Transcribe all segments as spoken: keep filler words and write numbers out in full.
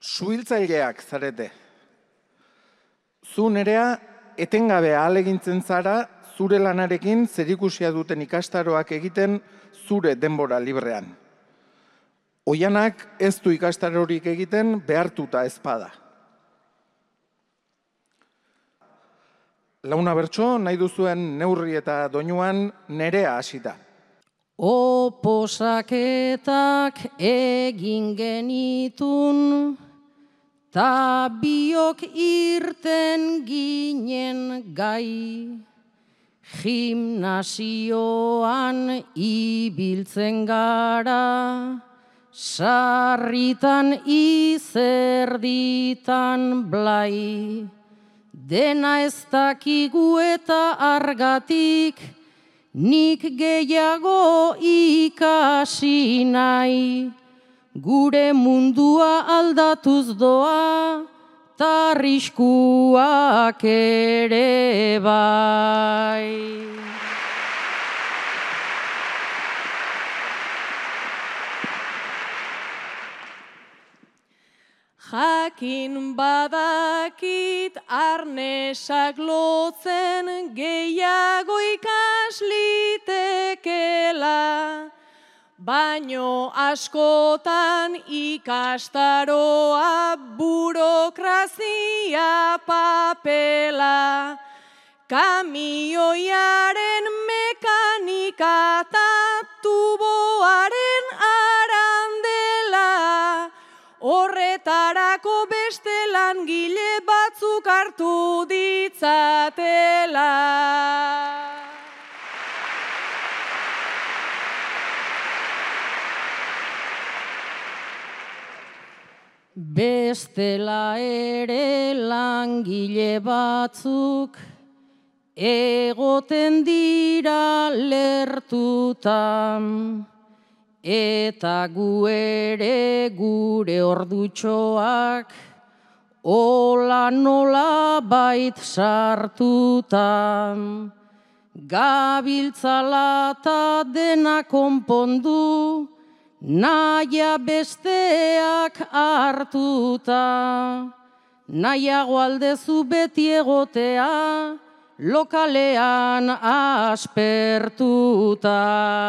Suhiltzaileak zarete. Zu nerea etengabe ahalegintzen zara zure lanarekin zerikusia duten ikastaroak egiten zure denbora librean. Oianak ez du ikastarorik egiten behartuta ezpada. Launa bertso, nahi duzuen neurri eta doinuan nerea hasita. Oposaketak egin genitun, ta biok irten ginen gai. Gimnasioan ibiltzen gara, sarritan izerditan blai. Dena ez dakigu eta argatik, nik gehiago ikasi nahi. Gure mundua aldatuz doa, ta arriskuak ere bai. Jakin badakit arnesak lotzen gehiago ikaslitekela, baino askotan ikastaroa burokrazia papela. Kamioiaren mekanika eta tuboaren arandela, horretarako beste langile batzuk hartu ditzatela. Bestela ere langile batzuk egoten dira lertutan, eta gu ere gure ordutxoak ola nola bait sartutan. Gabiltzala ta dena konpondu, naia besteak hartuta. Nahiago aldezu beti egotea, lokalean aspertuta.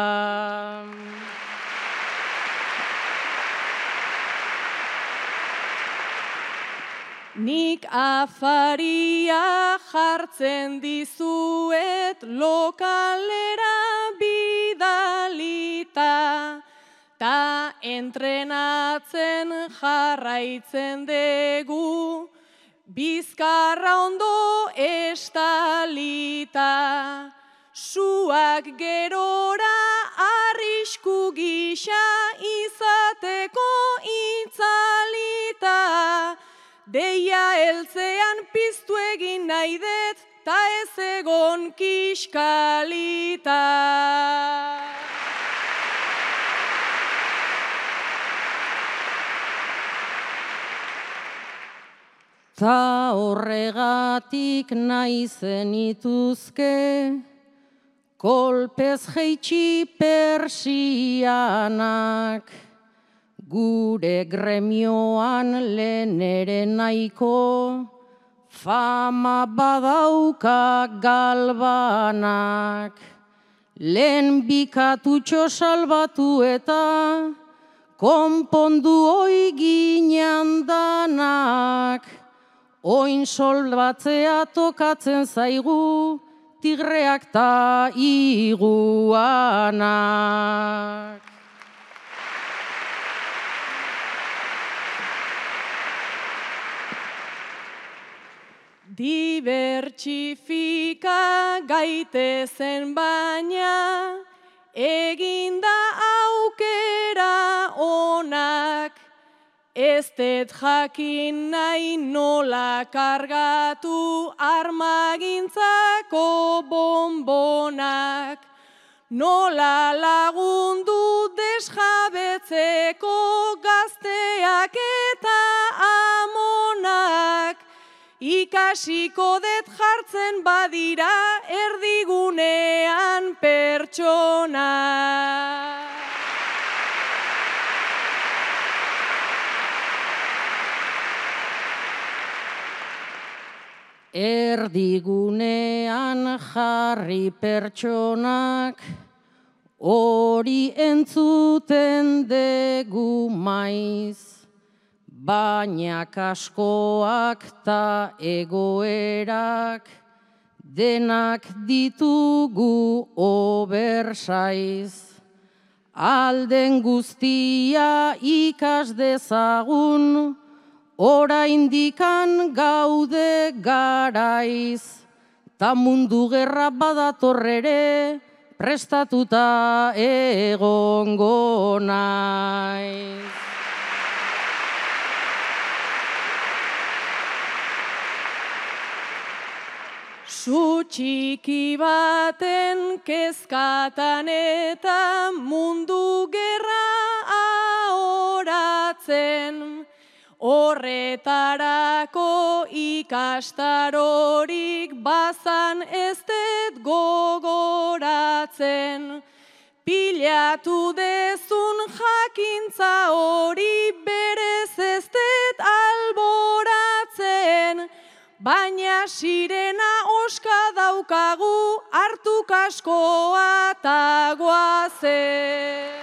Nik afaria jartzen dizuet lokalera bidalita, ta entrenatzen jarraitzen dugu, bizkarra ondo estalita. Suak gerora arrisku gisa izateko itzalita, deia heltzean piztu egin nahi dut, ta ez egon kiskalita. Ta horregatik nahi zenituzke, kolpez jeitsi persianak. Gure gremioan lehen ere nahiko, fama badauka galbanak. Lehen bikatutxo salbatu eta, konpondu oi ginen danak. Oin solbatzea tokatzen zaigu, tigreak ta iguanak. Dibertsifika gaitezen baina, eginda aukera onak. Ez dut jakin nahi nola kargatu armagintzako bonbonak. Nola lagundu desjabetzeko gazteak eta amonak. Ikasiko dut jartzen badira erdigunean pertsona. Erdigunean jarri pertsonak, hori entzuten degu maiz, baina kaskoak ta egoerak, denak ditugu obersaiz. Alden guztia ikas dezagun, oraindikan gaude garaiz, ta mundu gerra badatorrere, prestatuta egongo naiz. Su txiki baten kezkatan eta mundu gerra ahoratzen, horretarako ikastarorik bazan ez dut gogoratzen. Pilatu dezun jakintza hori berez ez dut alboratzen, baina sirena oska daukagu hartu kaskoa ta goazen.